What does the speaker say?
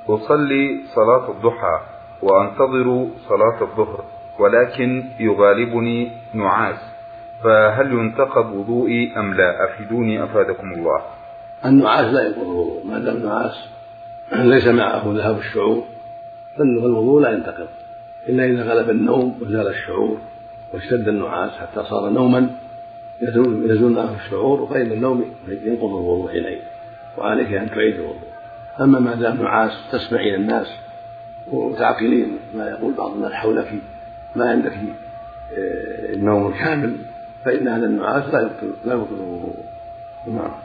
أصلي صلاة الضحى وأنتظر صلاة الظهر، ولكن يغالبني نعاس، فهل ينتقض وضوئي أم لا؟ أفيدوني أفادكم الله. النعاس لا ينقض الوضوء، ما دام النعاس ليس معه ذهاب الشعور فالوضوء لا ينتقض، إلا إذا غلب النوم وزال الشعور واشتد النعاس حتى صار نوما يزول معه الشعور، فإن النوم ينقض الوضوء حينئذ، وعليك أن تعيد الوضوء. أما ما دام نعاس تسمعين الناس وتعقلين ما يقول بعض الناس حولك، ما عندك النوم الكامل، فإن هذا النعاس لا يبطل الوضوء. نعم.